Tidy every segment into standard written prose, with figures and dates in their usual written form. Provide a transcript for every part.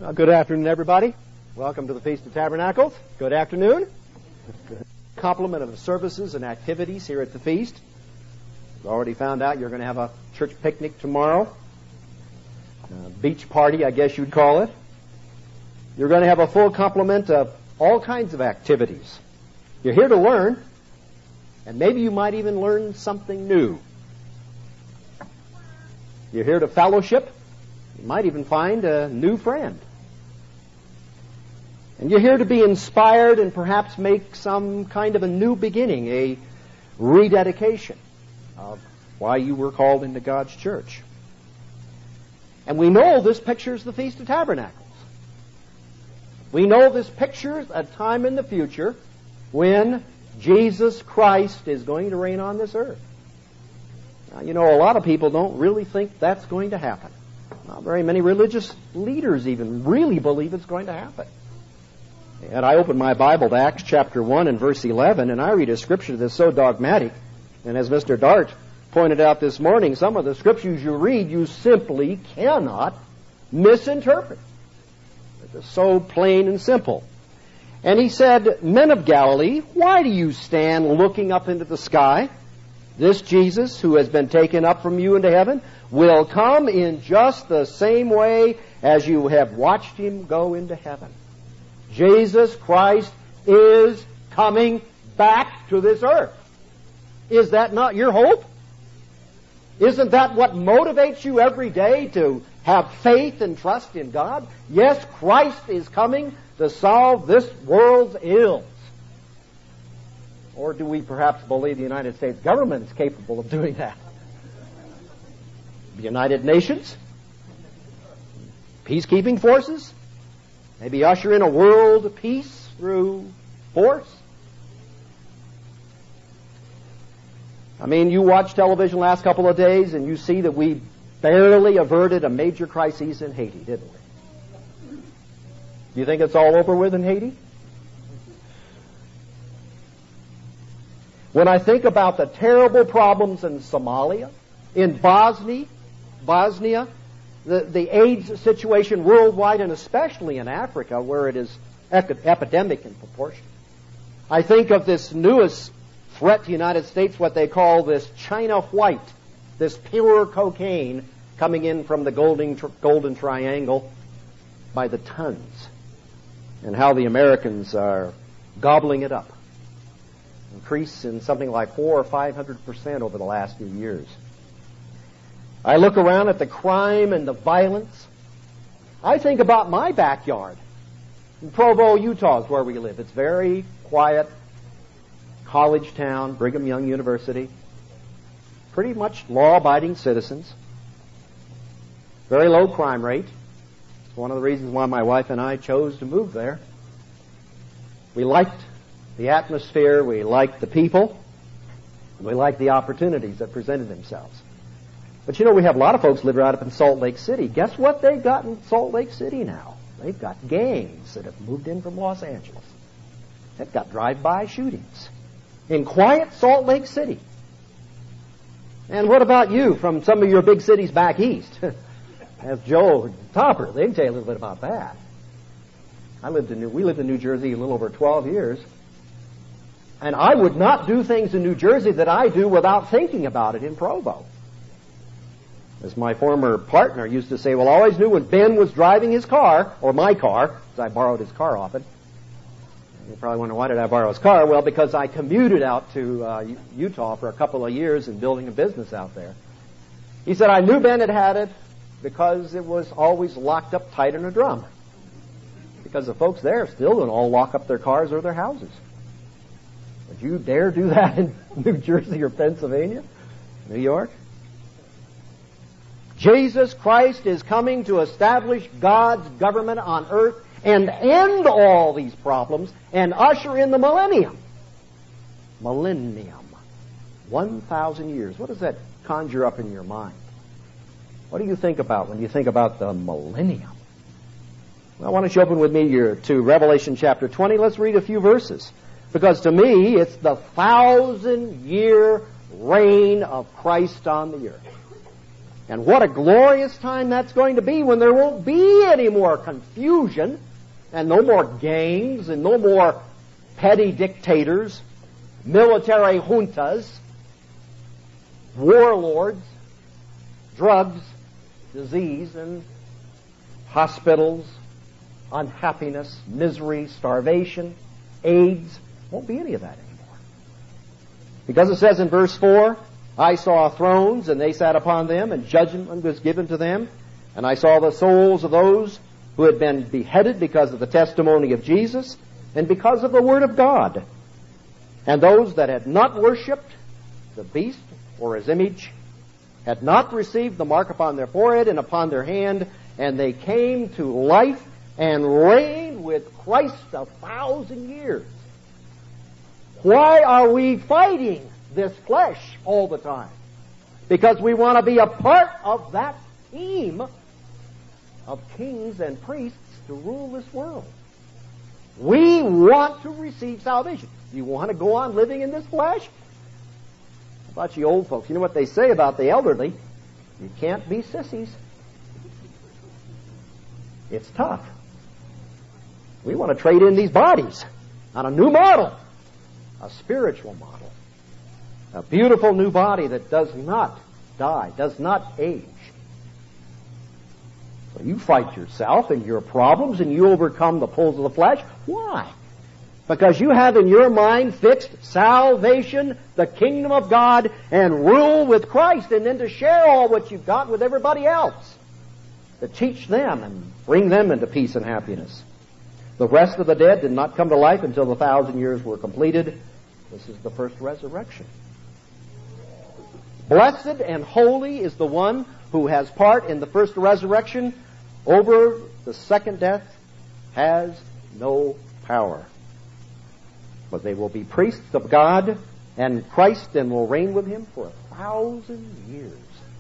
Good afternoon, everybody. Welcome to the Feast of Tabernacles. Good afternoon. Complement of services and activities here at the feast. We've already found out you're going to have a church picnic tomorrow. Beach party, I guess you'd call it. You're going to have a full complement of all kinds of activities. You're here to learn, and maybe you might even learn something new. You're here to fellowship. You might even find a new friend. And you're here to be inspired and perhaps make some kind of a new beginning, a rededication of why you were called into God's church. And we know this pictures the Feast of Tabernacles. We know this pictures a time in the future when Jesus Christ is going to reign on this earth. Now, you know, a lot of people don't really think that's going to happen. Not very many religious leaders even really believe it's going to happen. And I open my Bible to Acts chapter 1 and verse 11, and I read a scripture that's so dogmatic. And as Mr. Dart pointed out this morning, some of the scriptures you read, you simply cannot misinterpret. They're just so plain and simple. And he said, "Men of Galilee, why do you stand looking up into the sky? This Jesus, who has been taken up from you into heaven, will come in just the same way as you have watched him go into heaven." Jesus Christ is coming back to this earth. Is that not your hope? Isn't that what motivates you every day to have faith and trust in God? Yes, Christ is coming to solve this world's ills. Or do we perhaps believe the United States government is capable of doing that? The United Nations? Peacekeeping forces? Maybe usher in a world peace through force? I mean, you watch television the last couple of days and you see that we barely averted a major crisis in Haiti, didn't we? Do you think it's all over with in Haiti? When I think about the terrible problems in Somalia, in Bosnia, the AIDS situation worldwide, and especially in Africa, where it is epidemic in proportion. I think of this newest threat to the United States, what they call this China white, this pure cocaine coming in from the Golden Triangle by the tons, and how the Americans are gobbling it up. Increase in something like 400 or 500% over the last few years. I look around at the crime and the violence. I think about my backyard. In Provo, Utah is where we live. It's very quiet, college town, Brigham Young University. Pretty much law-abiding citizens. Very low crime rate. It's one of the reasons why my wife and I chose to move there. We liked the atmosphere, we liked the people, we liked the opportunities that presented themselves. But you know, we have a lot of folks live right up in Salt Lake City. Guess what they've got in Salt Lake City now? They've got gangs that have moved in from Los Angeles. They've got drive-by shootings in quiet Salt Lake City. And what about you from some of your big cities back east? As Joe Topper, they can tell you a little bit about that. We lived in New Jersey a little over 12 years. And I would not do things in New Jersey that I do without thinking about it in Provo. As my former partner used to say, well, I always knew when Ben was driving his car, or my car, because I borrowed his car often. You probably wonder, why did I borrow his car? Well, because I commuted out to Utah for a couple of years and building a business out there. He said, I knew Ben had it because it was always locked up tight in a drum. Because the folks there still don't all lock up their cars or their houses. Would you dare do that in New Jersey or Pennsylvania? New York? Jesus Christ is coming to establish God's government on earth and end all these problems and usher in the millennium. Millennium. 1,000 years. What does that conjure up in your mind? What do you think about when you think about the millennium? Well, why don't you open with me to Revelation chapter 20. Let's read a few verses. Because to me, it's the 1,000-year reign of Christ on the earth. And what a glorious time that's going to be when there won't be any more confusion and no more gangs and no more petty dictators, military juntas, warlords, drugs, disease, and hospitals, unhappiness, misery, starvation, AIDS. Won't be any of that anymore. Because it says in verse 4, I saw thrones, and they sat upon them, and judgment was given to them. And I saw the souls of those who had been beheaded because of the testimony of Jesus and because of the word of God. And those that had not worshipped the beast or his image, had not received the mark upon their forehead and upon their hand, and they came to life and reigned with Christ 1,000 years. Why are we fighting this flesh all the time? Because we want to be a part of that team of kings and priests to rule this world. We want to receive salvation. Do you want to go on living in this flesh? How about you old folks? You know what they say about the elderly? You can't be sissies. It's tough. We want to trade in these bodies on a new model, a spiritual model, a beautiful new body that does not die, does not age. So you fight yourself and your problems and you overcome the pulls of the flesh. Why? Because you have in your mind fixed salvation, the kingdom of God, and rule with Christ, and then to share all what you've got with everybody else. To teach them and bring them into peace and happiness. The rest of the dead did not come to life until the 1,000 years were completed. This is the first resurrection. Blessed and holy is the one who has part in the first resurrection. Over the second death has no power. But they will be priests of God and Christ and will reign with him for 1,000 years.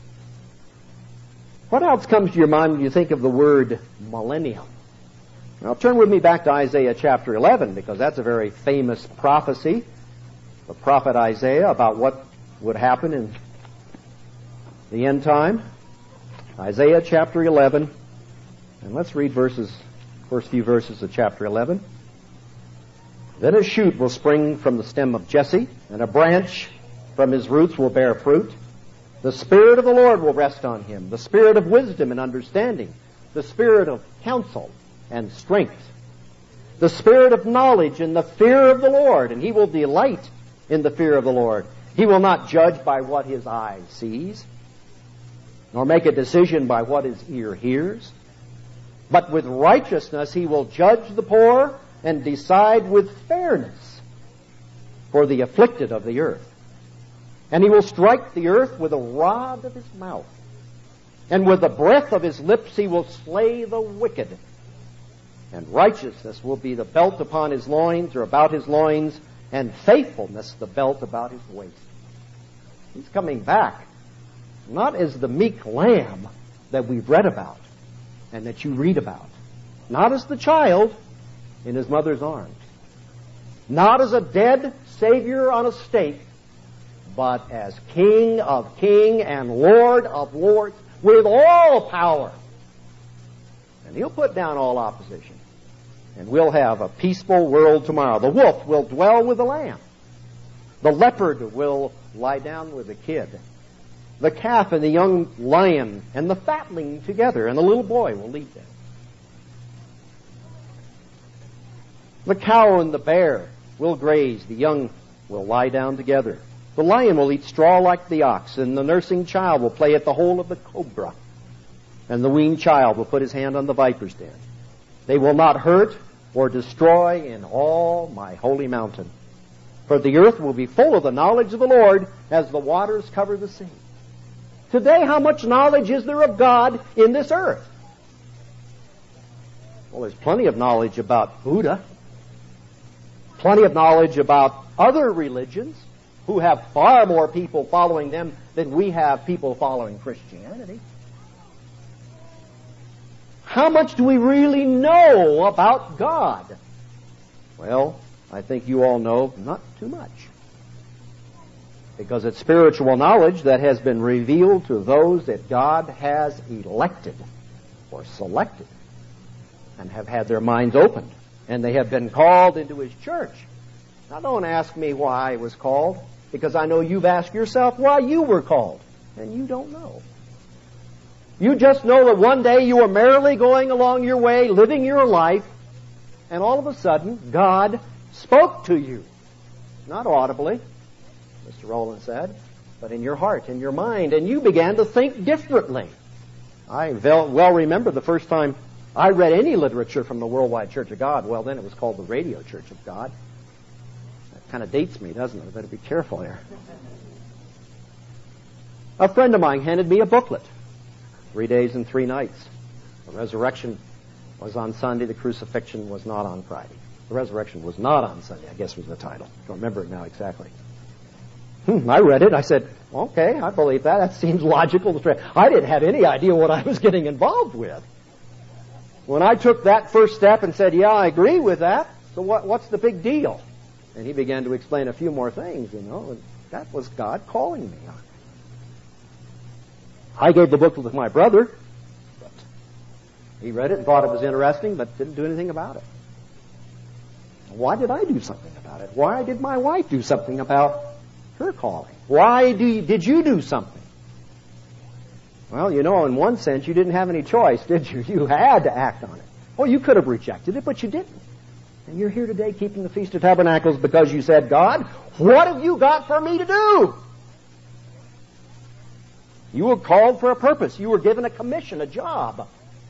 What else comes to your mind when you think of the word millennium? Now turn with me back to Isaiah chapter 11, because that's a very famous prophecy. The prophet Isaiah about what would happen in the end time. Isaiah chapter 11. And let's read first few verses of chapter 11. Then a shoot will spring from the stem of Jesse, and a branch from his roots will bear fruit. The Spirit of the Lord will rest on him, the Spirit of wisdom and understanding, the Spirit of counsel and strength, the Spirit of knowledge and the fear of the Lord, and he will delight in the fear of the Lord. He will not judge by what his eye sees, nor make a decision by what his ear hears, but with righteousness he will judge the poor and decide with fairness for the afflicted of the earth. And he will strike the earth with a rod of his mouth, and with the breath of his lips he will slay the wicked. And righteousness will be the belt upon his loins, or about his loins, and faithfulness the belt about his waist. He's coming back, not as the meek lamb that we've read about and that you read about, not as the child in his mother's arms, not as a dead Savior on a stake, but as King of kings and Lord of lords with all power. And he'll put down all opposition. And we'll have a peaceful world tomorrow. The wolf will dwell with the lamb. The leopard will lie down with the kid. The calf and the young lion and the fatling together, and the little boy will lead them. The cow and the bear will graze. The young will lie down together. The lion will eat straw like the ox, and the nursing child will play at the hole of the cobra, and the weaned child will put his hand on the viper's den. They will not hurt or destroy in all my holy mountain. For the earth will be full of the knowledge of the Lord as the waters cover the sea. Today, how much knowledge is there of God in this earth? Well, there's plenty of knowledge about Buddha. Plenty of knowledge about other religions who have far more people following them than we have people following Christianity. How much do we really know about God? Well, I think you all know not too much. Because it's spiritual knowledge that has been revealed to those that God has elected or selected and have had their minds opened. And they have been called into His church. Now don't ask me why I was called, because I know you've asked yourself why you were called. And you don't know. You just know that one day you were merrily going along your way, living your life, and all of a sudden God spoke to you. Not audibly, Mr. Rowland said, but in your heart, in your mind, and you began to think differently. I well remember the first time I read any literature from the Worldwide Church of God. Well, then it was called the Radio Church of God. That kind of dates me, doesn't it? I better be careful here. A friend of mine handed me a booklet, 3 days and 3 nights. The resurrection was on Sunday. The crucifixion was not on Friday. The resurrection was not on Sunday, I guess was the title. I don't remember it now exactly. I read it. I said, okay, I believe that. That seems logical. I didn't have any idea what I was getting involved with. When I took that first step and said, yeah, I agree with that, so what's the big deal? And he began to explain a few more things, and that was God calling me. I gave the booklet to my brother, but he read it and thought it was interesting, but didn't do anything about it. Why did I do something about it? Why did my wife do something about her calling? Why did you do something? Well, in one sense, you didn't have any choice, did you? You had to act on it. Oh, you could have rejected it, but you didn't. And you're here today keeping the Feast of Tabernacles because you said, God, what have you got for me to do? You were called for a purpose. You were given a commission, a job.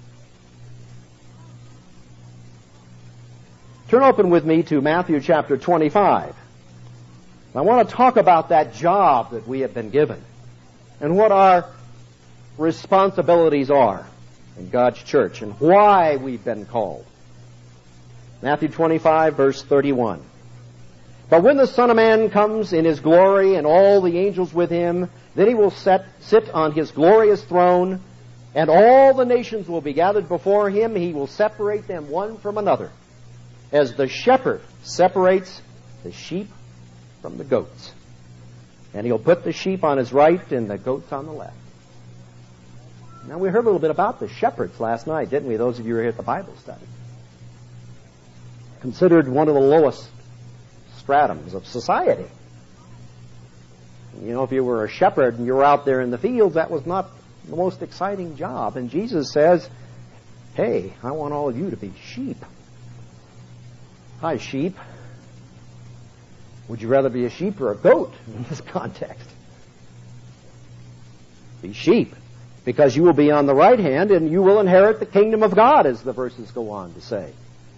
Turn open with me to Matthew chapter 25. I want to talk about that job that we have been given and what our responsibilities are in God's church and why we've been called. Matthew 25, verse 31. But when the Son of Man comes in His glory and all the angels with Him, then He will sit on His glorious throne, and all the nations will be gathered before Him. He will separate them one from another, as the shepherd separates the sheep from the goats. And He'll put the sheep on His right and the goats on the left. Now, we heard a little bit about the shepherds last night, didn't we? Those of you who were here at the Bible study. Considered one of the lowest stratums of society. If you were a shepherd and you were out there in the fields, that was not the most exciting job. And Jesus says, hey, I want all of you to be sheep. Hi, sheep. Would you rather be a sheep or a goat in this context? Be sheep, because you will be on the right hand and you will inherit the kingdom of God, as the verses go on to say.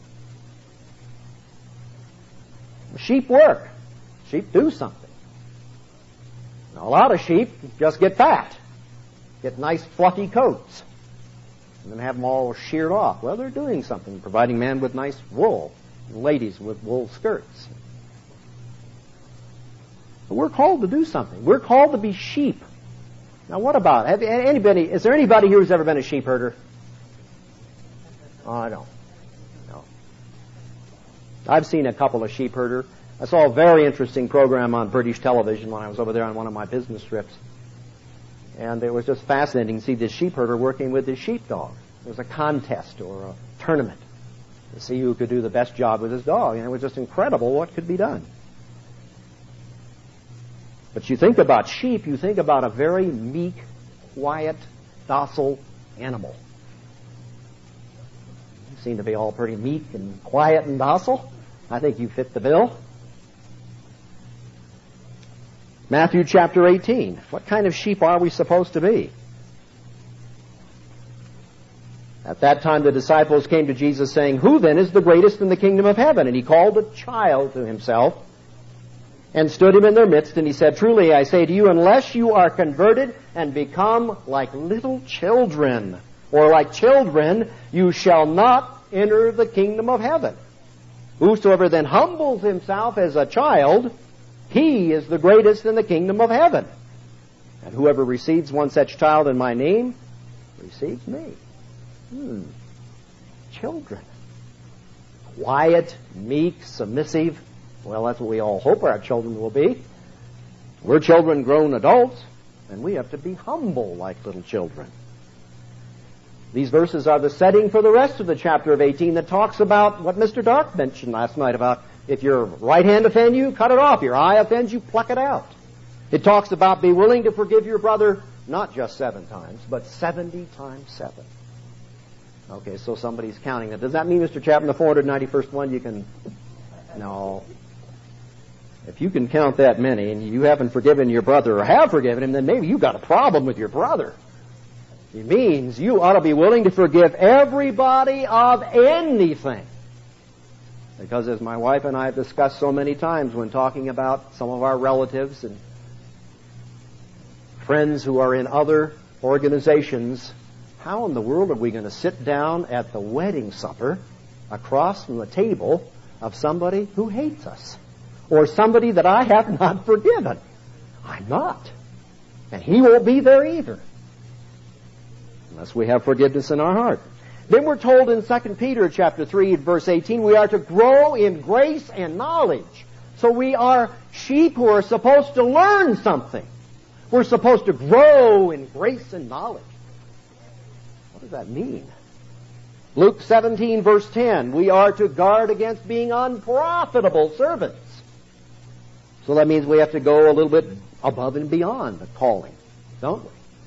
Sheep work. Sheep do something. Now, a lot of sheep just get fat, get nice fluffy coats, and then have them all sheared off. Well, they're doing something, providing man with nice wool, and ladies with wool skirts. But we're called to do something. We're called to be sheep. Now, what about it? Is there anybody here who's ever been a sheep herder? Oh, no. I've seen a couple of sheep herder. I saw a very interesting program on British television when I was over there on one of my business trips. And it was just fascinating to see this sheep herder working with his sheepdog. It was a contest or a tournament to see who could do the best job with his dog. And it was just incredible what could be done. But you think about sheep, you think about a very meek, quiet, docile animal. You seem to be all pretty meek and quiet and docile. I think you fit the bill. Matthew chapter 18. What kind of sheep are we supposed to be? At that time the disciples came to Jesus saying, who then is the greatest in the kingdom of heaven? And He called a child to Himself and stood him in their midst, and He said, truly I say to you, unless you are converted and become like little children, or like children, you shall not enter the kingdom of heaven. Whosoever then humbles himself as a child, he is the greatest in the kingdom of heaven. And whoever receives one such child in my name receives me. Children. Quiet, meek, submissive. Well, that's what we all hope our children will be. We're children grown adults, and we have to be humble like little children. These verses are the setting for the rest of the chapter of 18 that talks about what Mr. Dark mentioned last night about if your right hand offend you, cut it off. Your eye offends you, pluck it out. It talks about be willing to forgive your brother not just 7 times, but 70 times 7. Okay, so somebody's counting that. Does that mean, Mr. Chapman, the 491st one you can... No. If you can count that many and you haven't forgiven your brother or have forgiven him, then maybe you've got a problem with your brother. It means you ought to be willing to forgive everybody of anything. Because as my wife and I have discussed so many times when talking about some of our relatives and friends who are in other organizations, how in the world are we going to sit down at the wedding supper across from the table of somebody who hates us? Or somebody that I have not forgiven? I'm not. And he won't be there either. Unless we have forgiveness in our heart. Then we're told in 2 Peter chapter 3, verse 18, we are to grow in grace and knowledge. So we are sheep who are supposed to learn something. We're supposed to grow in grace and knowledge. What does that mean? Luke 17, verse 10, we are to guard against being unprofitable servants. So that means we have to go a little bit above and beyond the calling, don't we?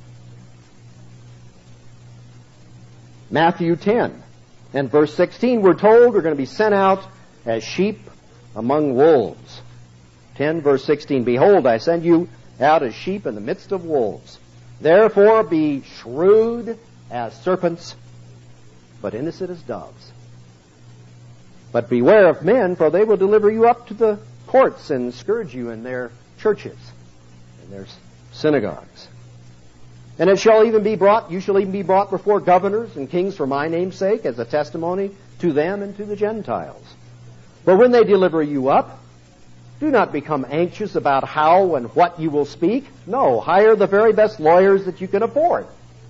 Matthew 10 and verse 16, we're told we're going to be sent out as sheep among wolves. 10 verse 16, behold, I send you out as sheep in the midst of wolves. Therefore be shrewd as serpents, but innocent as doves. But beware of men, for they will deliver you up to the courts and scourge you in their churches, in their synagogues. And you shall even be brought before governors and kings for my name's sake, as a testimony to them and to the Gentiles. But when they deliver you up, do not become anxious about how and what you will speak. No, hire the very best lawyers that you can afford.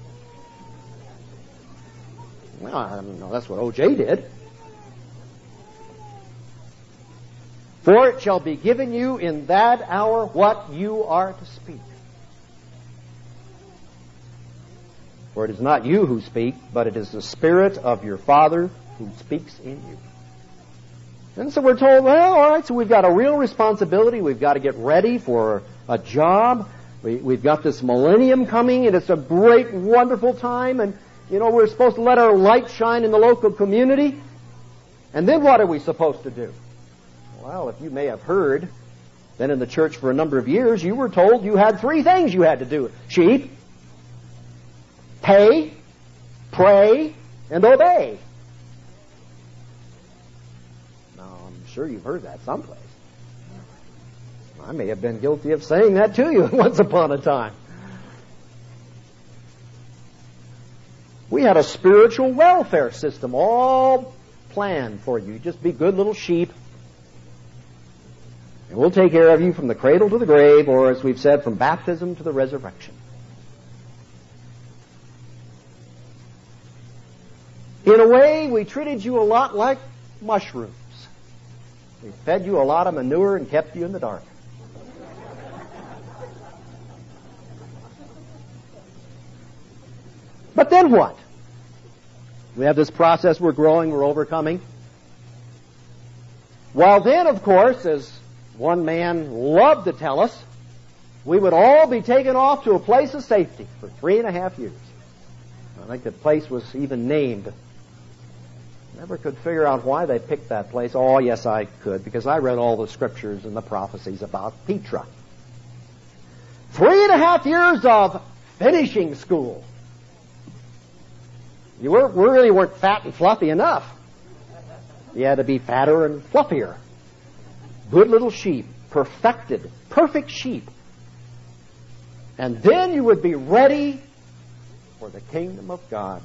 Well, I don't know, that's what O.J. did. For it shall be given you in that hour what you are to speak. For it is not you who speak, but it is the Spirit of your Father who speaks in you. And so we're told, well, all right, so we've got a real responsibility. We've got to get ready for a job. We've got this millennium coming, and it's a great, wonderful time. And, you know, we're supposed to let our light shine in the local community. And then what are we supposed to do? Well, if you may have heard, been in the church for a number of years, you were told you had 3 things you had to do. Sheep, pay, pray, and obey. Now, I'm sure you've heard that someplace. I may have been guilty of saying that to you once upon a time. We had a spiritual welfare system all planned for you. Just be good little sheep. And we'll take care of you from the cradle to the grave, or as we've said, from baptism to the resurrection. In a way, we treated you a lot like mushrooms. We fed you a lot of manure and kept you in the dark. But then what? We have this process, we're growing, we're overcoming. While then, of course, as one man loved to tell us, we would all be taken off to a place of safety for 3.5 years. I think the place was even named. Never could figure out why they picked that place. Oh, yes, I could, because I read all the scriptures and the prophecies about Petra. 3.5 years of finishing school. You really weren't fat and fluffy enough. You had to be fatter and fluffier. Good little sheep, perfected, perfect sheep. And then you would be ready for the kingdom of God.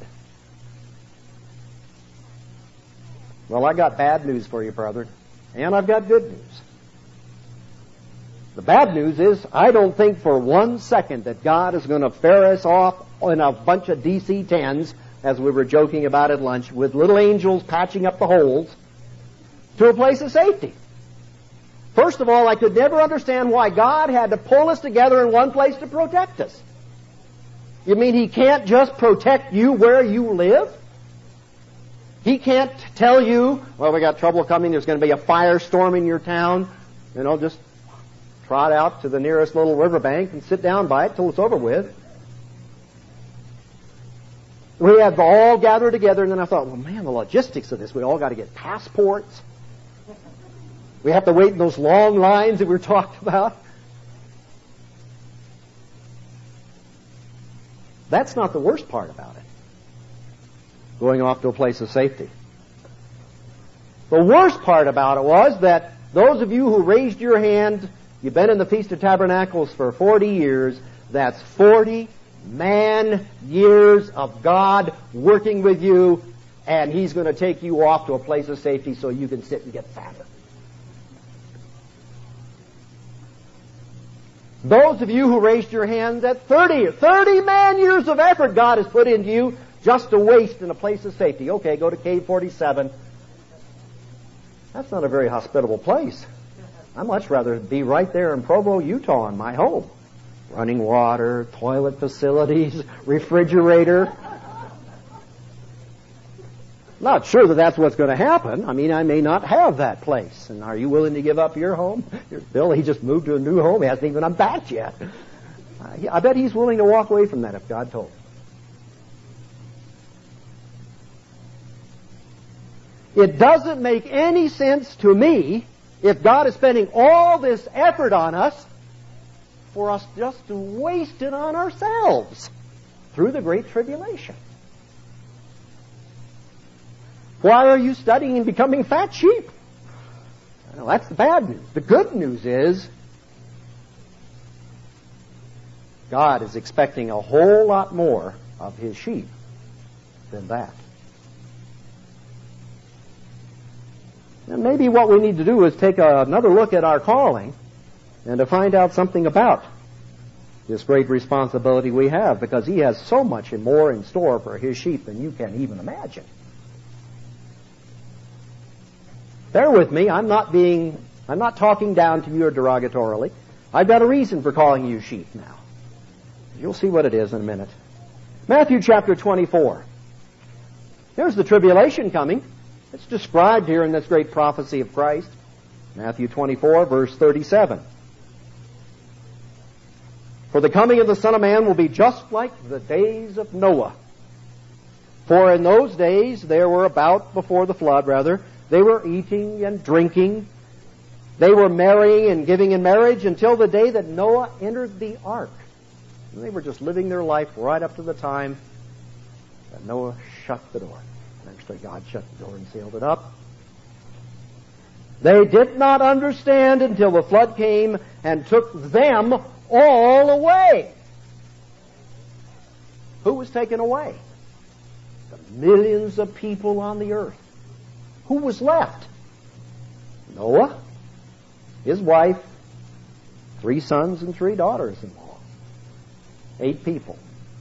Well, I got bad news for you, brother, and I've got good news. The bad news is I don't think for 1 second that God is going to ferry us off in a bunch of DC-10s, as we were joking about at lunch, with little angels patching up the holes, to a place of safety. First of all, I could never understand why God had to pull us together in one place to protect us. You mean He can't just protect you where you live? He can't tell you, well, we got trouble coming, there's going to be a firestorm in your town. Just trot out to the nearest little riverbank and sit down by it till it's over with. We had all gathered together, and then I thought, well, man, the logistics of this, we all got to get passports. We have to wait in those long lines that we were talking about. That's not the worst part about it. Going off to a place of safety. The worst part about it was that those of you who raised your hand, you've been in the Feast of Tabernacles for 40 years, that's 40 man-years of God working with you, and He's going to take you off to a place of safety so you can sit and get fatter. Those of you who raised your hands at 30 man-years of effort God has put into you just to waste in a place of safety. Okay, go to Cave 47. That's not a very hospitable place. I'd much rather be right there in Provo, Utah in my home. Running water, toilet facilities, refrigerator. Not sure that that's what's going to happen. I mean, I may not have that place. And are you willing to give up your home? Bill, he just moved to a new home. He hasn't even unpacked yet. I bet he's willing to walk away from that if God told him. It doesn't make any sense to me if God is spending all this effort on us for us just to waste it on ourselves through the Great Tribulation. Why are you studying and becoming fat sheep? Well, that's the bad news. The good news is God is expecting a whole lot more of His sheep than that. And maybe what we need to do is take another look at our calling and to find out something about this great responsibility we have, because He has so much more in store for His sheep than you can even imagine. Bear with me, I'm not talking down to you or derogatorily. I've got a reason for calling you sheep now. You'll see what it is in a minute. Matthew chapter 24. Here's the tribulation coming. It's described here in this great prophecy of Christ. Matthew 24, verse 37. For the coming of the Son of Man will be just like the days of Noah. For in those days they were before the flood, they were eating and drinking. They were marrying and giving in marriage until the day that Noah entered the ark. And they were just living their life right up to the time that Noah shut the door. Eventually God shut the door and sealed it up. They did not understand until the flood came and took them all away. Who was taken away? The millions of people on the earth. Who was left? Noah, his wife, 3 sons and 3 daughters-in-law. 8 people.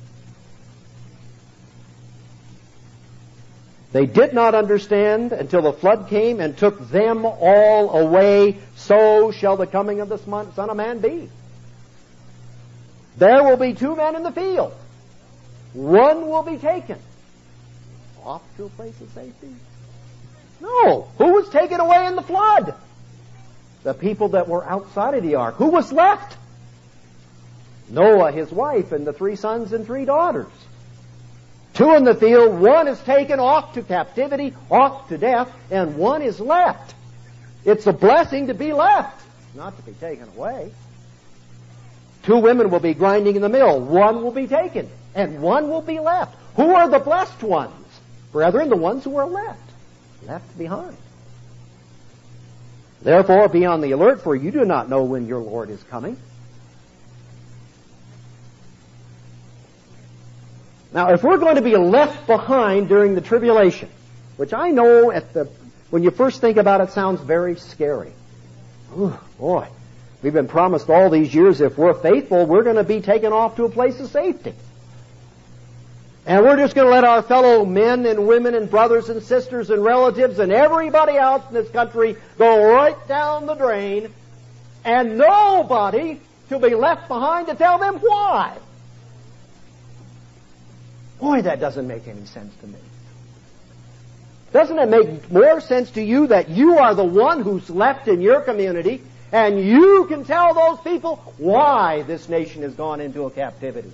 They did not understand until the flood came and took them all away. So shall the coming of the Son of Man be. There will be 2 men in the field. One will be taken off to a place of safety. No. Who was taken away in the flood? The people that were outside of the ark. Who was left? Noah, his wife, and the 3 sons and 3 daughters. 2 in the field. 1 is taken off to captivity, off to death, and 1 is left. It's a blessing to be left, not to be taken away. 2 women will be grinding in the mill. 1 will be taken, and 1 will be left. Who are the blessed ones? Brethren, the ones who are left behind. Therefore, be on the alert, for you do not know when your Lord is coming. Now, if we're going to be left behind during the tribulation, which I know when you first think about it sounds very scary. Ooh, boy, we've been promised all these years if we're faithful, we're going to be taken off to a place of safety. And we're just going to let our fellow men and women and brothers and sisters and relatives and everybody else in this country go right down the drain and nobody to be left behind to tell them why. Boy, that doesn't make any sense to me. Doesn't it make more sense to you that you are the one who's left in your community and you can tell those people why this nation has gone into a captivity?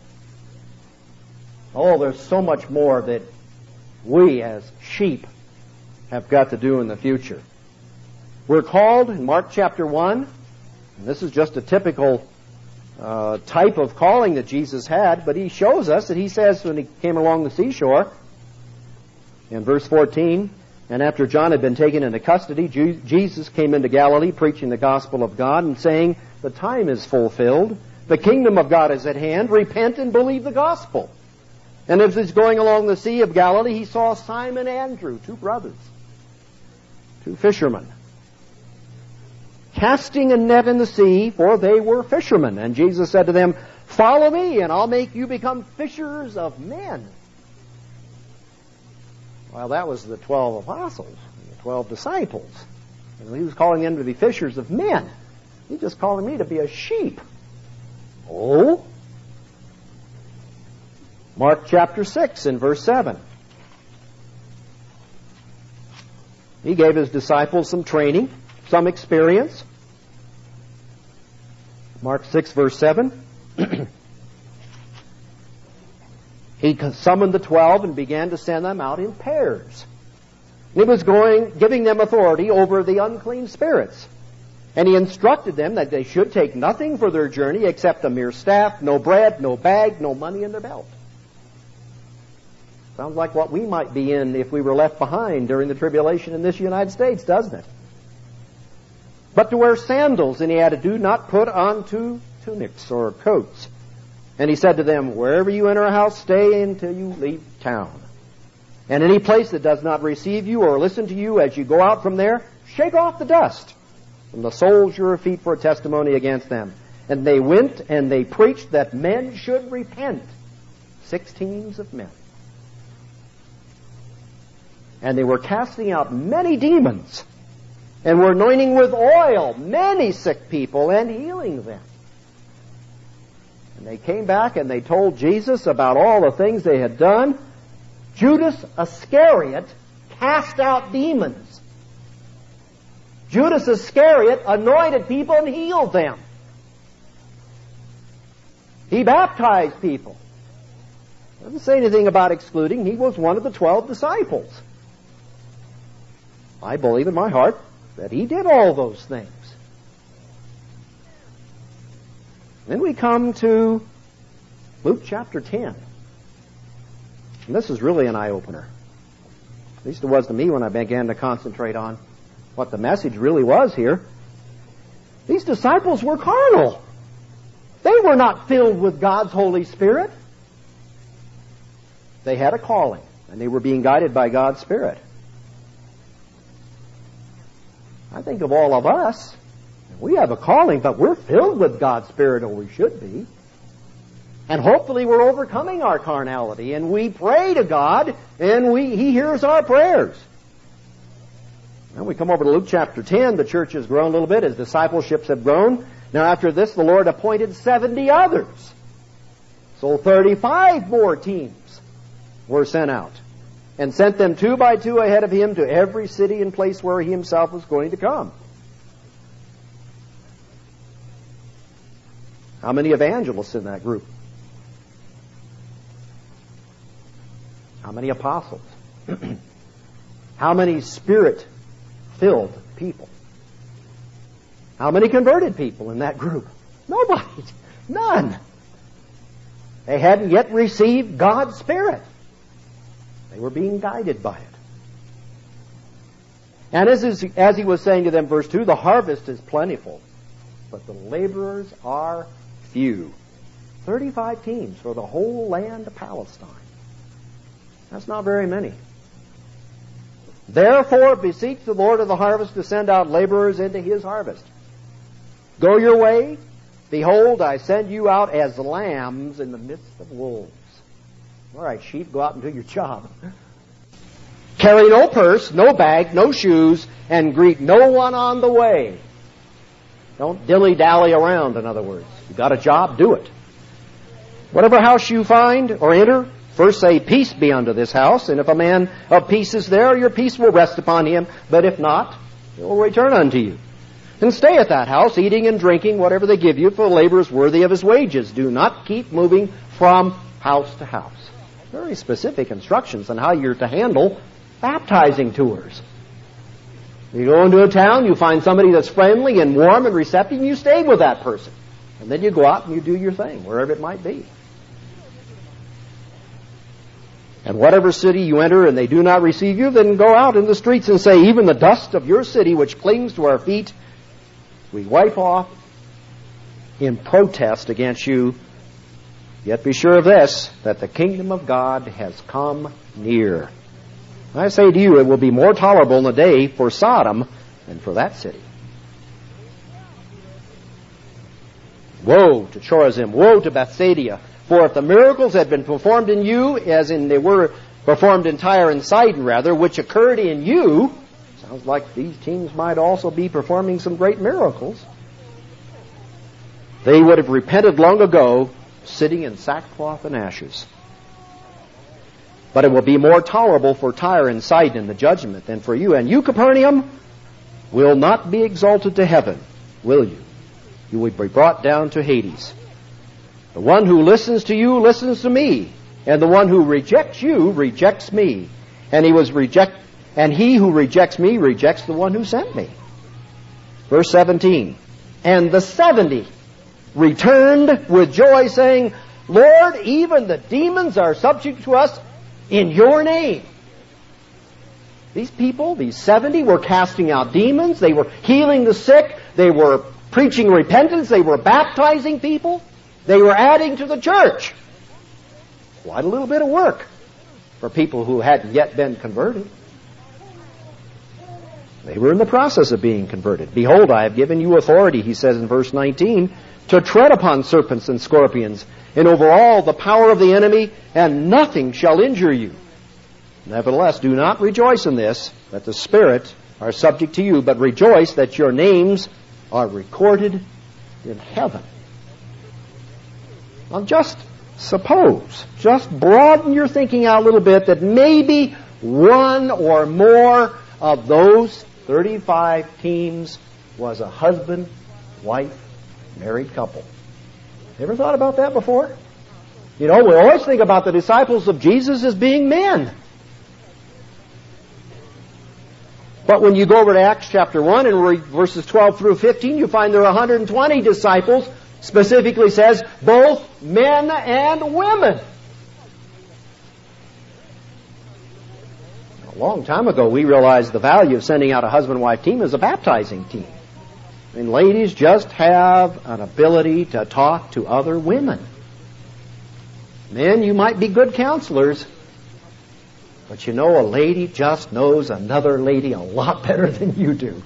Oh, there's so much more that we as sheep have got to do in the future. We're called in Mark chapter 1, and this is just a typical type of calling that Jesus had, but he shows us that he says when he came along the seashore, in verse 14, and after John had been taken into custody, Jesus came into Galilee preaching the gospel of God and saying, the time is fulfilled, the kingdom of God is at hand, repent and believe the gospel. And as he's going along the Sea of Galilee, he saw Simon and Andrew, two brothers, two fishermen, casting a net in the sea, for they were fishermen. And Jesus said to them, follow me, and I'll make you become fishers of men. Well, that was the 12 apostles, the 12 disciples. And he was calling them to be fishers of men. He's just calling me to be a sheep. Oh? Mark chapter 6 and verse 7. He gave his disciples some training, some experience. Mark 6 verse 7. He summoned the 12 and began to send them out in pairs. He was giving them authority over the unclean spirits. And he instructed them that they should take nothing for their journey except a mere staff, no bread, no bag, no money in their belt. Sounds like what we might be in if we were left behind during the tribulation in this United States, doesn't it? But to wear sandals, and he added, do not put on tunics or coats. And he said to them, wherever you enter a house, stay until you leave town. And any place that does not receive you or listen to you as you go out from there, shake off the dust from the soles of your feet for a testimony against them. And they went and they preached that men should repent. 6 teams of men. And they were casting out many demons and were anointing with oil many sick people and healing them. And they came back and they told Jesus about all the things they had done. Judas Iscariot cast out demons. Judas Iscariot anointed people and healed them. He baptized people. Doesn't say anything about excluding. He was one of the 12 disciples. I believe in my heart that he did all those things. Then we come to Luke chapter 10. And this is really an eye-opener. At least it was to me when I began to concentrate on what the message really was here. These disciples were carnal. They were not filled with God's Holy Spirit. They had a calling, and they were being guided by God's Spirit. I think of all of us. We have a calling, but we're filled with God's Spirit, or we should be. And hopefully we're overcoming our carnality, and we pray to God, and He hears our prayers. Now we come over to Luke chapter 10. The church has grown a little bit as discipleships have grown. Now after this, the Lord appointed 70 others. So 35 more teams were sent out, and sent them 2 by 2 ahead of Him to every city and place where He Himself was going to come. How many evangelists in that group? How many apostles? How many Spirit-filled people? How many converted people in that group? Nobody. None. They hadn't yet received God's Spirit. They were being guided by it. And as he was saying to them, verse 2, the harvest is plentiful, but the laborers are few. 35 teams for the whole land of Palestine. That's not very many. Therefore, beseech the Lord of the harvest to send out laborers into His harvest. Go your way. Behold, I send you out as lambs in the midst of wolves. All right, sheep, go out and do your job. Carry no purse, no bag, no shoes, and greet no one on the way. Don't dilly-dally around, in other words. You got a job, do it. Whatever house you find or enter, first say, peace be unto this house. And if a man of peace is there, your peace will rest upon him. But if not, it will return unto you. And stay at that house, eating and drinking whatever they give you, for the labor is worthy of his wages. Do not keep moving from house to house. Very specific instructions on how you're to handle baptizing tours. You go into a town, you find somebody that's friendly and warm and receptive, and you stay with that person. And then you go out and you do your thing, wherever it might be. And whatever city you enter and they do not receive you, then go out in the streets and say, even the dust of your city which clings to our feet, we wipe off in protest against you. Yet be sure of this, that the kingdom of God has come near. I say to you, it will be more tolerable in the day for Sodom than for that city. Woe to Chorazin, woe to Bethsaida, for if the miracles had been performed in you, as in they were performed in Tyre and Sidon, rather, which occurred in you, sounds like these teams might also be performing some great miracles, they would have repented long ago, sitting in sackcloth and ashes. But it will be more tolerable for Tyre and Sidon in the judgment than for you. And you, Capernaum, will not be exalted to heaven, will you? You will be brought down to Hades. The one who listens to you listens to me, and the one who rejects you rejects me. And he who rejects me rejects the one who sent me. Verse 17. And the 70 returned with joy, saying, Lord, even the demons are subject to us in your name. These people, these 70, were casting out demons. They were healing the sick. They were preaching repentance. They were baptizing people. They were adding to the church. Quite a little bit of work for people who hadn't yet been converted. They were in the process of being converted. Behold, I have given you authority, he says in verse 19, to tread upon serpents and scorpions, and over all the power of the enemy, and nothing shall injure you. Nevertheless, do not rejoice in this, that the spirits are subject to you, but rejoice that your names are recorded in heaven. Now just suppose, just broaden your thinking out a little bit, that maybe one or more of those 35 teams was a husband, wife, married couple. Ever thought about that before? You know, we always think about the disciples of Jesus as being men. But when you go over to Acts chapter 1 and read verses 12 through 15, you find there are 120 disciples, specifically says both men and women. A long time ago, we realized the value of sending out a husband-wife team as a baptizing team. And ladies just have an ability to talk to other women. Men, you might be good counselors, but you know a lady just knows another lady a lot better than you do.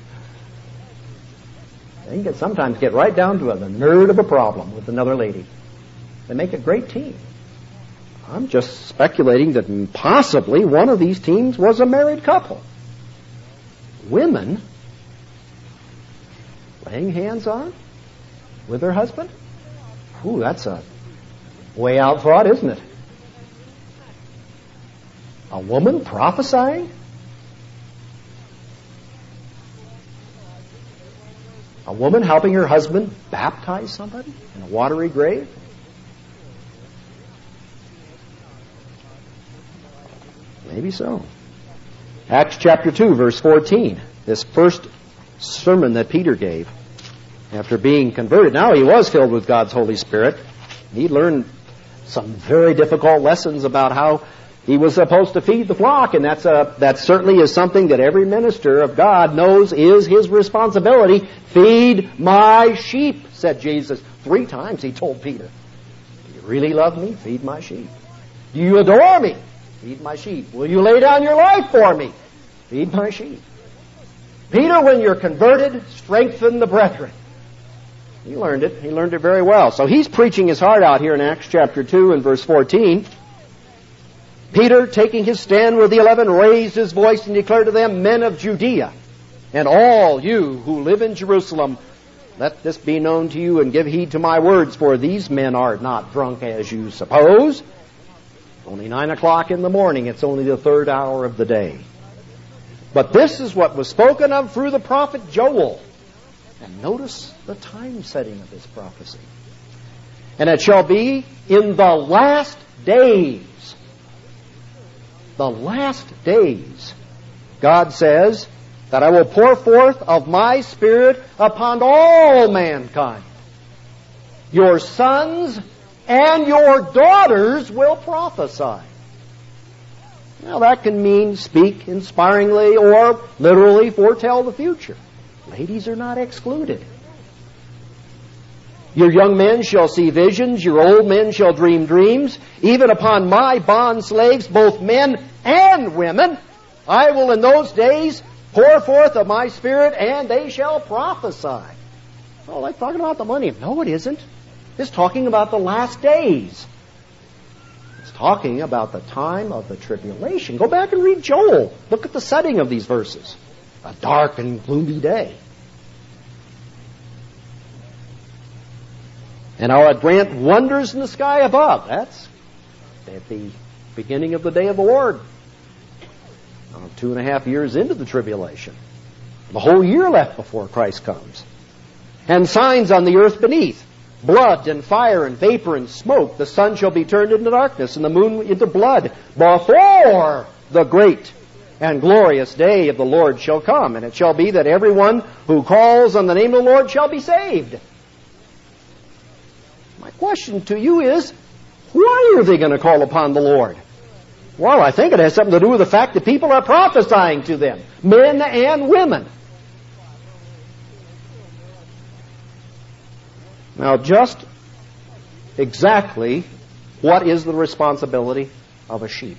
They can sometimes get right down to the nerd of a problem with another lady. They make a great team. I'm just speculating that possibly one of these teams was a married couple. Women laying hands on with her husband? Ooh, that's a way out thought, isn't it? A woman prophesying? A woman helping her husband baptize somebody in a watery grave? Maybe so. Acts chapter 2, verse 14. This first sermon that Peter gave after being converted. Now he was filled with God's Holy Spirit. He learned some very difficult lessons about how he was supposed to feed the flock, and that certainly is something that every minister of God knows is his responsibility. Feed my sheep, said Jesus. 3 times he told Peter. Do you really love me? Feed my sheep. Do you adore me? Feed my sheep. Will you lay down your life for me? Feed my sheep. Peter, when you're converted, strengthen the brethren. He learned it. He learned it very well. So he's preaching his heart out here in Acts chapter 2 and verse 14. Peter, taking his stand with the 11, raised his voice and declared to them, Men of Judea, and all you who live in Jerusalem, let this be known to you, and give heed to my words, for these men are not drunk as you suppose. It's only 9 o'clock in the morning. It's only the third hour of the day. But this is what was spoken of through the prophet Joel. And notice the time setting of this prophecy. And it shall be in the last days. The last days, God says, that I will pour forth of my Spirit upon all mankind. Your sons and your daughters will prophesy. Now that can mean speak inspiringly or literally foretell the future. Ladies are not excluded. Your young men shall see visions, your old men shall dream dreams. Even upon my bond slaves, both men and women, I will in those days pour forth of my Spirit, and they shall prophesy. Oh, that's talking about the millennium. No, it isn't. It's talking about the last days. It's talking about the time of the tribulation. Go back and read Joel. Look at the setting of these verses. A dark and gloomy day. And I will grant wonders in the sky above. That's at the beginning of the day of the Lord. 2.5 years into the tribulation. The whole year left before Christ comes. And signs on the earth beneath. Blood and fire and vapor and smoke. The sun shall be turned into darkness and the moon into blood before the great and glorious day of the Lord shall come. And it shall be that everyone who calls on the name of the Lord shall be saved. My question to you is, why are they going to call upon the Lord? Well, I think it has something to do with the fact that people are prophesying to them, men and women. Now, just exactly what is the responsibility of a sheep?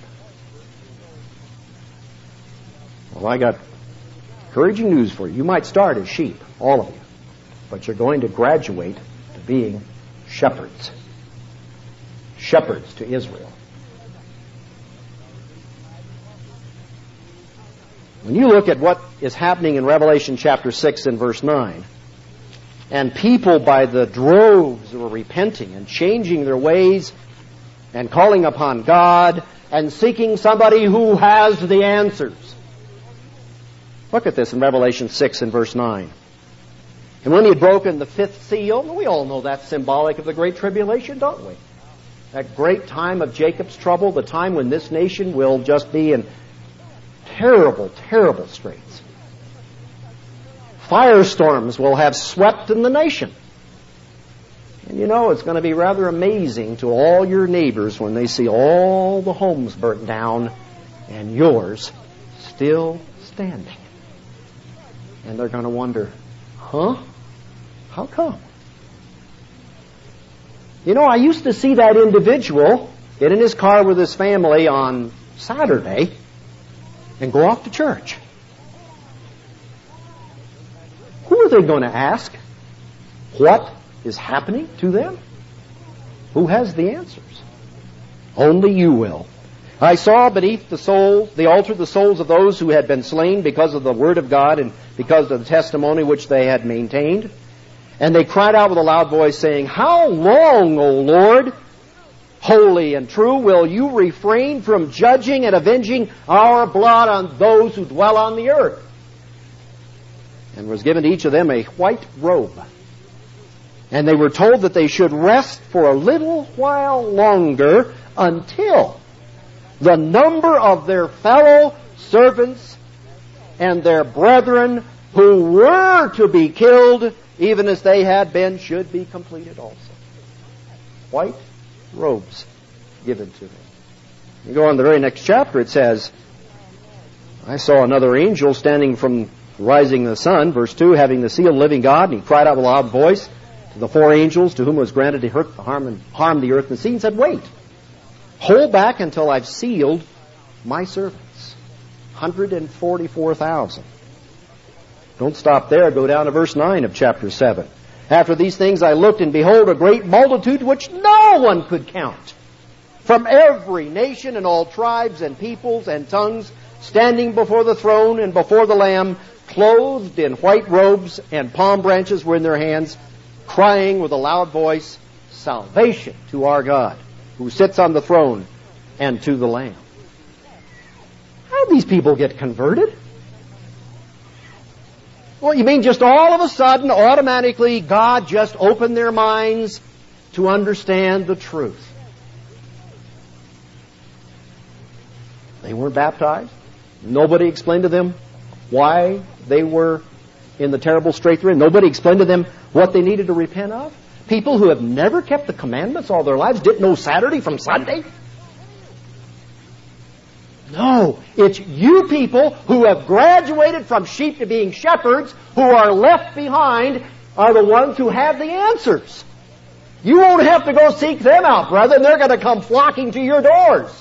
Well, I got encouraging news for you. You might start as sheep, all of you, but you're going to graduate to being shepherds. Shepherds to Israel. When you look at what is happening in Revelation chapter 6 and verse 9, and people by the droves were repenting and changing their ways and calling upon God and seeking somebody who has the answers. Look at this in Revelation 6 and verse 9. And when he had broken the fifth seal, we all know that's symbolic of the Great Tribulation, don't we? That great time of Jacob's trouble, the time when this nation will just be in terrible, terrible straits. Firestorms will have swept in the nation. And you know, it's going to be rather amazing to all your neighbors when they see all the homes burnt down and yours still standing. And they're going to wonder, huh? How come? You know, I used to see that individual get in his car with his family on Saturday and go off to church. Who are they going to ask what is happening to them? Who has the answers? Only you will. I saw beneath the altar the souls of those who had been slain because of the word of God and because of the testimony which they had maintained. And they cried out with a loud voice, saying, How long, O Lord, holy and true, will you refrain from judging and avenging our blood on those who dwell on the earth? And was given to each of them a white robe. And they were told that they should rest for a little while longer until the number of their fellow servants and their brethren who were to be killed, even as they had been, should be completed also. White robes given to them. You go on the very next chapter, it says, I saw another angel standing from the rising of the sun, verse 2, having the seal of the living God, and he cried out with a loud voice to the four angels to whom was granted to harm the earth and the sea, and said, Wait, hold back until I've sealed my servants. 144,000. Don't stop there. Go down to verse 9 of chapter 7. After these things I looked, and behold, a great multitude which no one could count, from every nation and all tribes and peoples and tongues, standing before the throne and before the Lamb, clothed in white robes and palm branches were in their hands, crying with a loud voice, "Salvation to our God, who sits on the throne, and to the Lamb." How did these people get converted? Well, you mean just all of a sudden, automatically, God just opened their minds to understand the truth? They weren't baptized. Nobody explained to them why they were in the terrible strait they're in. Nobody explained to them what they needed to repent of. People who have never kept the commandments all their lives, didn't know Saturday from Sunday. No, it's you people who have graduated from sheep to being shepherds, who are left behind, are the ones who have the answers. You won't have to go seek them out, brethren. They're going to come flocking to your doors.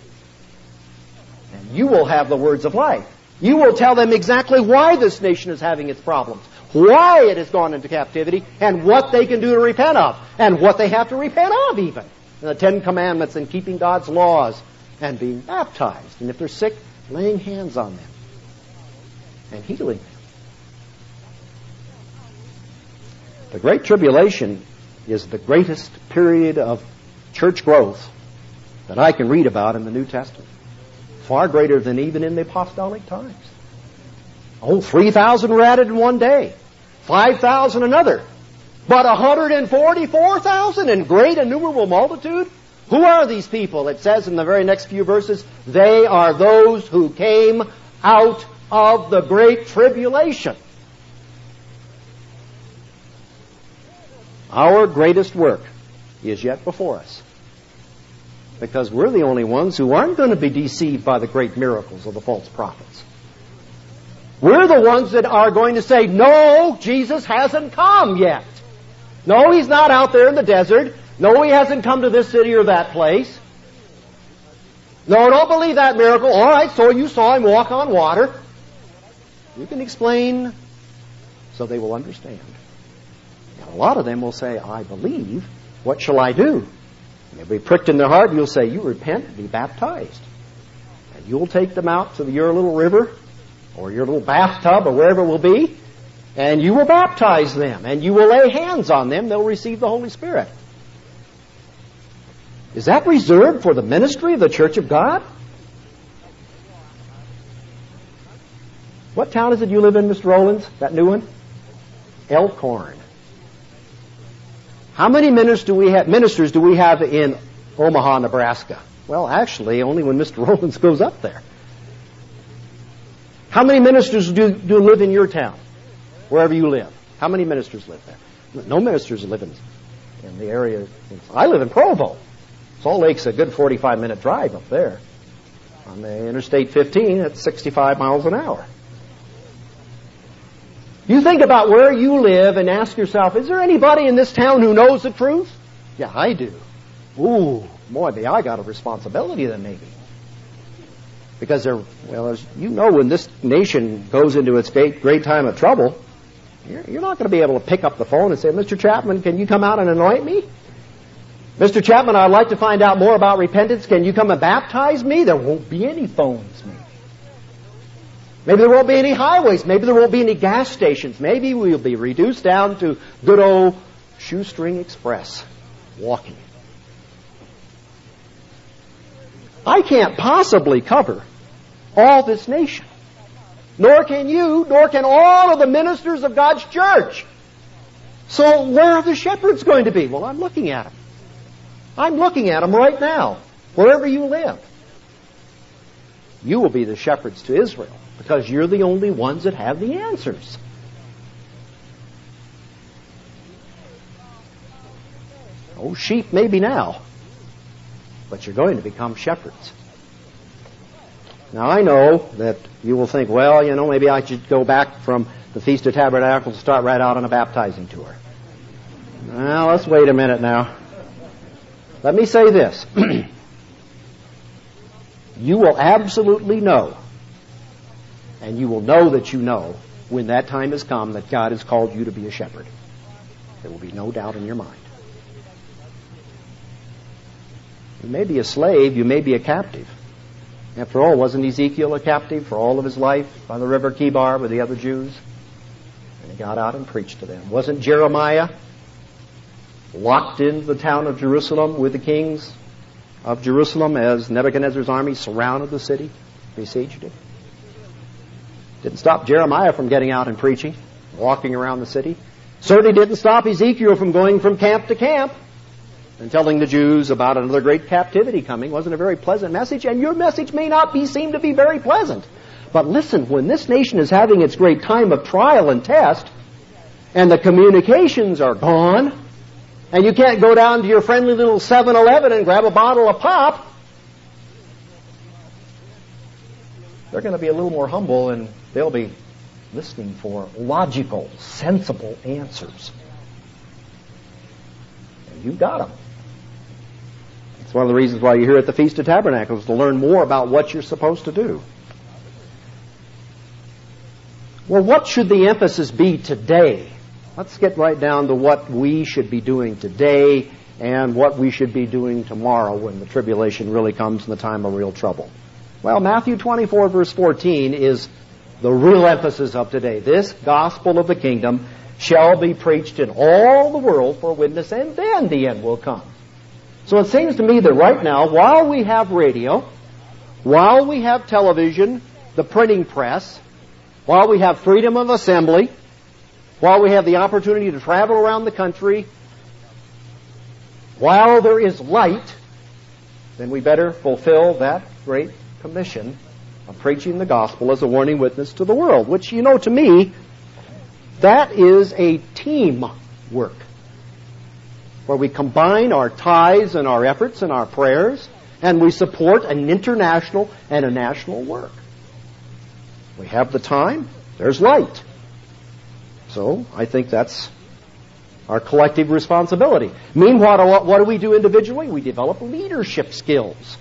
And you will have the words of life. You will tell them exactly why this nation is having its problems, why it has gone into captivity, and what they can do to repent of, and what they have to repent of even. And the Ten Commandments and keeping God's laws and being baptized. And if they're sick, laying hands on them and healing them. The Great Tribulation is the greatest period of church growth that I can read about in the New Testament. Far greater than even in the apostolic times. 3,000 were added in one day. 5,000 another. But 144,000 in great innumerable multitude? Who are these people? It says in the very next few verses, they are those who came out of the Great Tribulation. Our greatest work is yet before us. Because we're the only ones who aren't going to be deceived by the great miracles of the false prophets. We're the ones that are going to say, no, Jesus hasn't come yet. No, He's not out there in the desert. No, He hasn't come to this city or that place. No, don't believe that miracle. All right, so you saw Him walk on water. You can explain so they will understand. And a lot of them will say, I believe. What shall I do? And they'll be pricked in their heart, and you'll say, you repent and be baptized. And you'll take them out to your little river or your little bathtub or wherever it will be, and you will baptize them, and you will lay hands on them. They'll receive the Holy Spirit. Is that reserved for the ministry of the Church of God? What town is it you live in, Mr. Rollins? That new one? Elkhorn. How many ministers do we have in Omaha, Nebraska? Well, actually, only when Mr. Rollins goes up there. How many ministers do live in your town, wherever you live? How many ministers live there? No ministers live in the area. I live in Provo. Salt Lake's a good 45-minute drive up there. On the Interstate 15, it's 65 miles an hour. You think about where you live and ask yourself, is there anybody in this town who knows the truth? Yeah, I do. Ooh, boy, I got a responsibility then maybe. Because as you know, when this nation goes into its great time of trouble, you're not going to be able to pick up the phone and say, Mr. Chapman, can you come out and anoint me? Mr. Chapman, I'd like to find out more about repentance. Can you come and baptize me? There won't be any phones, maybe. Maybe there won't be any highways. Maybe there won't be any gas stations. Maybe we'll be reduced down to good old shoestring express walking. I can't possibly cover all this nation. Nor can you, nor can all of the ministers of God's church. So where are the shepherds going to be? Well, I'm looking at them. I'm looking at them right now, wherever you live. You will be the shepherds to Israel because you're the only ones that have the answers. Oh, sheep maybe now, but you're going to become shepherds. Now, I know that you will think, well, maybe I should go back from the Feast of Tabernacles and start right out on a baptizing tour. Now, let's wait a minute now. Let me say this. You will absolutely know, and you will know that you know, when that time has come that God has called you to be a shepherd. There will be no doubt in your mind. You may be a slave, you may be a captive, After all, wasn't Ezekiel a captive for all of his life by the river Kibar with the other Jews? And he got out and preached to them. Wasn't Jeremiah locked into the town of Jerusalem with the kings of Jerusalem as Nebuchadnezzar's army surrounded the city, besieged it? Didn't stop Jeremiah from getting out and preaching, walking around the city. Certainly didn't stop Ezekiel from going from camp to camp and telling the Jews about another great captivity coming. Wasn't a very pleasant message, and your message may not seem to be very pleasant. But listen, when this nation is having its great time of trial and test, and the communications are gone, and you can't go down to your friendly little 7-Eleven and grab a bottle of pop, they're going to be a little more humble, and they'll be listening for logical, sensible answers. And you got them. It's one of the reasons why you're here at the Feast of Tabernacles, to learn more about what you're supposed to do. Well, what should the emphasis be today? Let's get right down to what we should be doing today and what we should be doing tomorrow when the tribulation really comes in the time of real trouble. Well, Matthew 24, verse 14 is the real emphasis of today. This gospel of the kingdom shall be preached in all the world for witness, and then the end will come. So it seems to me that right now, while we have radio, while we have television, the printing press, while we have freedom of assembly, while we have the opportunity to travel around the country, while there is light, then we better fulfill that great commission of preaching the gospel as a warning witness to the world, which, you know, to me, that is a team work, where we combine our tithes and our efforts and our prayers, and we support an international and a national work. We have the time, there's light. So I think that's our collective responsibility. Meanwhile, what do we do individually? We develop leadership skills.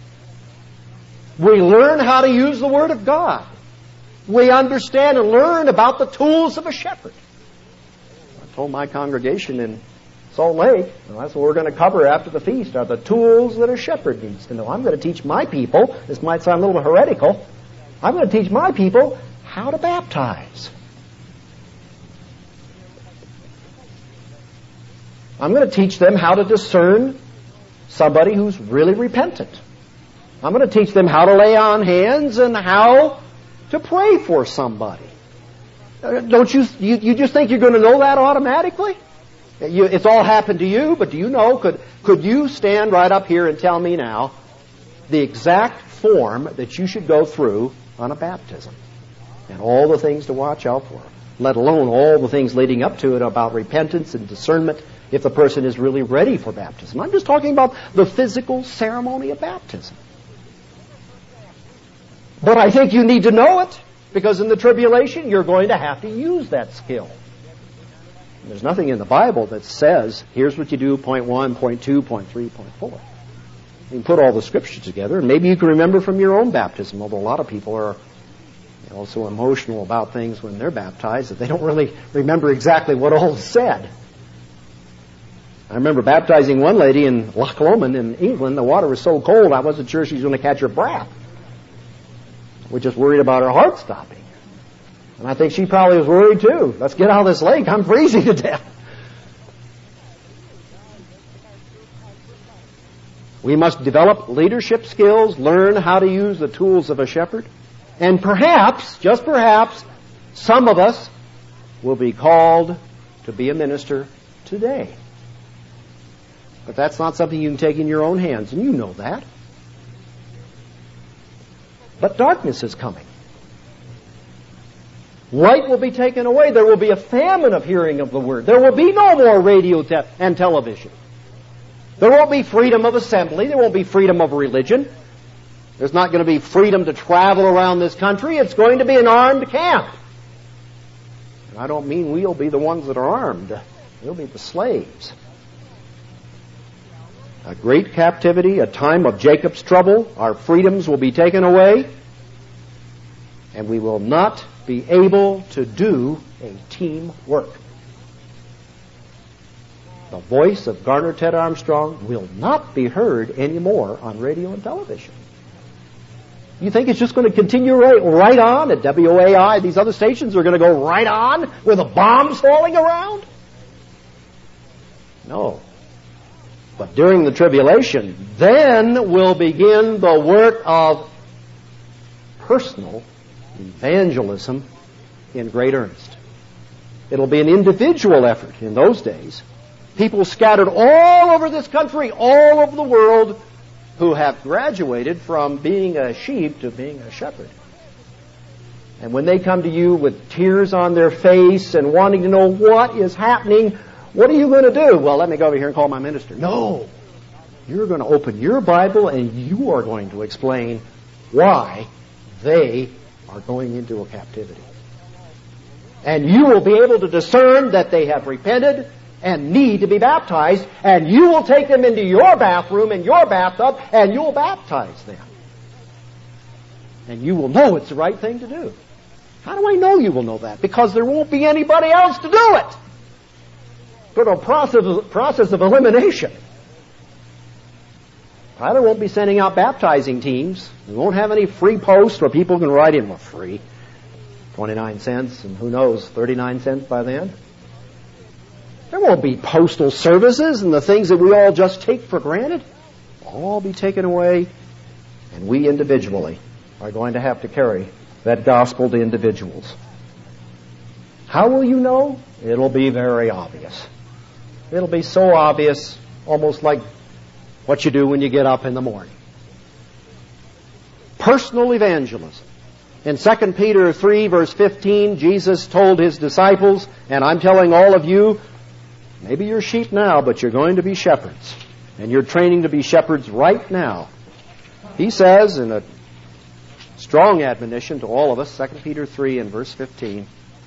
We learn how to use the Word of God. We understand and learn about the tools of a shepherd. I told my congregation in Salt Lake, and that's what we're going to cover after the feast, are the tools that a shepherd needs to know. I'm going to teach my people, this might sound a little heretical, I'm going to teach my people how to baptize. I'm going to teach them how to discern somebody who's really repentant. I'm going to teach them how to lay on hands and how to pray for somebody. Don't you just think you're going to know that automatically? It's all happened to you, but do you know, could you stand right up here and tell me now the exact form that you should go through on a baptism and all the things to watch out for, let alone all the things leading up to it about repentance and discernment if the person is really ready for baptism? I'm just talking about the physical ceremony of baptism. But I think you need to know it, because in the tribulation you're going to have to use that skill. There's nothing in the Bible that says, here's what you do, point 1, point 2, point 3, point 4. You can put all the scriptures together, and maybe you can remember from your own baptism, although a lot of people are so emotional about things when they're baptized that they don't really remember exactly what all is said. I remember baptizing one lady in Loch Lomond in England. The water was so cold I wasn't sure she was going to catch her breath. We're just worried about her heart stopping. And I think she probably was worried too. Let's get out of this lake. I'm freezing to death. We must develop leadership skills, learn how to use the tools of a shepherd, and perhaps, just perhaps, some of us will be called to be a minister today. But that's not something you can take in your own hands, and you know that. But darkness is coming. Light will be taken away. There will be a famine of hearing of the Word. There will be no more radio and television. There won't be freedom of assembly. There won't be freedom of religion. There's not going to be freedom to travel around this country. It's going to be an armed camp. And I don't mean we'll be the ones that are armed. We'll be the slaves. A great captivity, a time of Jacob's trouble. Our freedoms will be taken away, and we will not be able to do a team work. The voice of Garner Ted Armstrong will not be heard anymore on radio and television. You think it's just going to continue right on at WOAI? These other stations are going to go right on with the bombs falling around? No. But during the tribulation, then will begin the work of personal evangelism in great earnest. It'll be an individual effort in those days. People scattered all over this country, all over the world, who have graduated from being a sheep to being a shepherd. And when they come to you with tears on their face and wanting to know what is happening, what are you going to do? Well, let me go over here and call my minister. No. You're going to open your Bible and you are going to explain why they are going into a captivity. And you will be able to discern that they have repented and need to be baptized, and you will take them into your bathroom and your bathtub, and you'll baptize them. And you will know it's the right thing to do. How do I know you will know that? Because there won't be anybody else to do it. Sort of process of elimination. Tyler won't be sending out baptizing teams. We won't have any free posts where people can write in. Well, free. 29 cents, and who knows, 39 cents by then. There won't be postal services and the things that we all just take for granted. They'll all be taken away, and we individually are going to have to carry that gospel to individuals. How will you know? It'll be very obvious. It'll be so obvious, almost like what you do when you get up in the morning. Personal evangelism. In 2 Peter 3, verse 15, Jesus told his disciples, and I'm telling all of you, maybe you're sheep now, but you're going to be shepherds. And you're training to be shepherds right now. He says in a strong admonition to all of us, 2 Peter 3 and verse 15,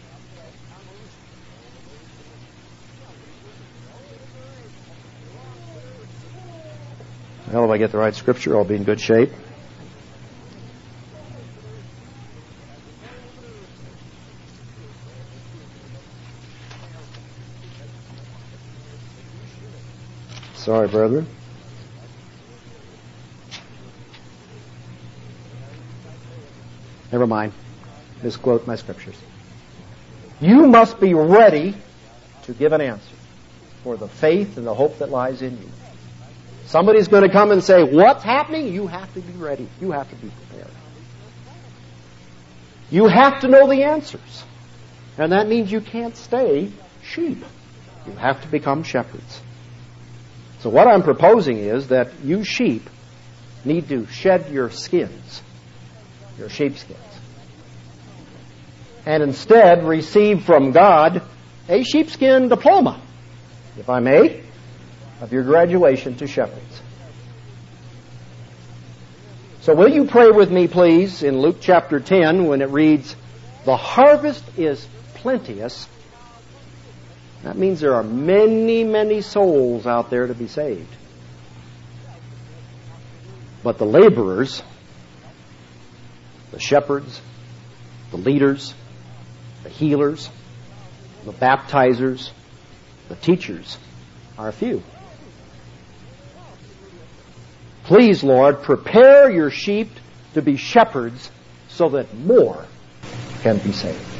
well, if I get the right scripture, I'll be in good shape. Sorry, brethren. Never mind. Misquote my scriptures. You must be ready to give an answer for the faith and the hope that lies in you. Somebody's going to come and say, what's happening? You have to be ready. You have to be prepared. You have to know the answers. And that means you can't stay sheep. You have to become shepherds. So what I'm proposing is that you sheep need to shed your skins, your sheepskins, and instead receive from God a sheepskin diploma, if I may, of your graduation to shepherds. So will you pray with me, please, in Luke chapter 10 when it reads, "The harvest is plenteous." That means there are many, many souls out there to be saved. But the laborers, the shepherds, the leaders, the healers, the baptizers, the teachers are few. Please, Lord, prepare your sheep to be shepherds so that more can be saved.